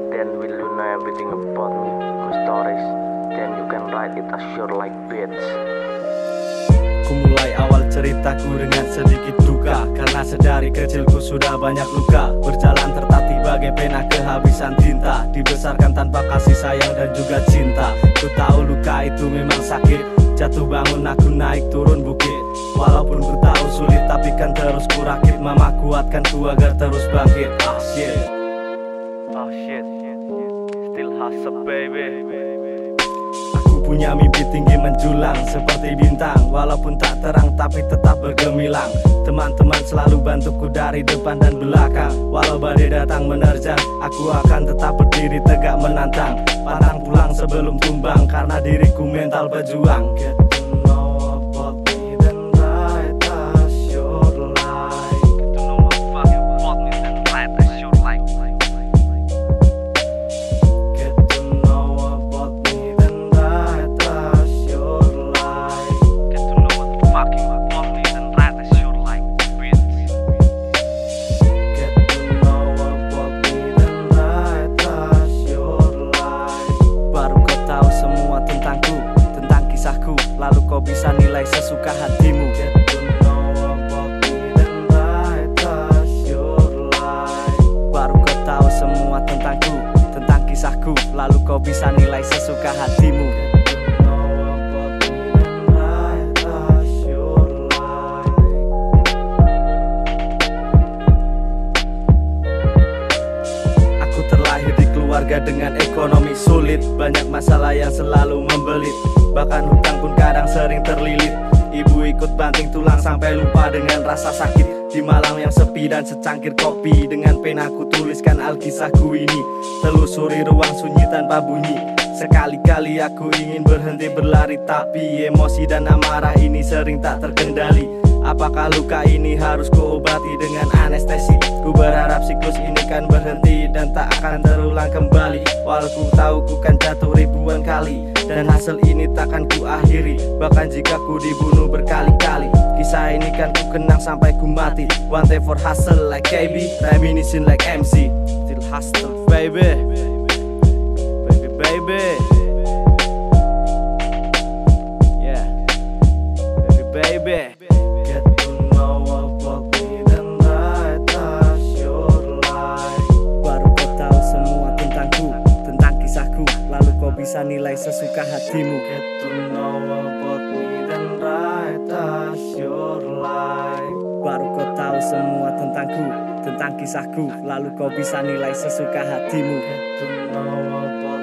then will you know everything about me, my stories. Then you can write it as sure like beats. Ku mulai awal ceritaku dengan sedikit duka, karena sedari kecilku sudah banyak luka. Berjalan tertatih bagai pena kehabisan tinta, dibesarkan tanpa kasih sayang dan juga cinta. Ku tahu luka itu memang sakit, jatuh bangun aku naik turun bukit. Walaupun ku tahu sulit tapi kan terus ku rakit. Mama kuatkan ku agar terus bangkit. Ah shit, still hustle baby. Punya mimpi tinggi menjulang seperti bintang, walaupun tak terang tapi tetap bergemilang. Teman-teman selalu bantuku dari depan dan belakang. Walau badai datang menerjang, aku akan tetap berdiri tegak menantang. Pantang pulang sebelum tumbang, karena diriku mental pejuang. Get to know about me then write as your life. Get to know about me then write as your life. Get to know about me then write as your life. Get to know about me then write as your life. Get to know about me then write as your life. Baru kau tahu semua tentangku, tentang kisahku, lalu kau bisa nilai sesuka hatimu. Get to know about me then write as your life. Baru kau tahu semua tentangku, tentang kisahku, lalu kau bisa nilai sesuka hatimu. Aku terlahir di keluarga dengan ekonomi sulit, banyak masalah yang selalu membelit, bahkan hutang pun kadang sering terlilit. Ibu ikut banting tulang sampai lupa dengan rasa sakit. Di malam yang sepi dan secangkir kopi, dengan pena ku tuliskan alkisahku ini. Telusuri ruang sunyi tanpa bunyi, sekali-kali aku ingin berhenti berlari, tapi emosi dan amarah ini sering tak terkendali. Apakah luka ini harus kuobati dengan anestesi? Ku berharap siklus ini kan berhenti dan tak akan terulang kembali. Walau ku tahu ku kan jatuh ribuan kali, dan hasil ini takkan ku akhiri, bahkan jika ku dibunuh berkali-kali. Kisah ini kan ku kenang sampai ku mati. One day for hustle like KB, reminiscing like MC. Still hustle baby, baby baby. Yeah, baby baby. Get to know about me then write as your life. Baru kau tahu semua tentangku, tentang kisahku, lalu kau bisa nilai sesuka hatimu. Get to know about me then write as your life. Baru kau tahu semua tentangku, tentang kisahku, lalu kau bisa nilai sesuka hatimu. Get to know about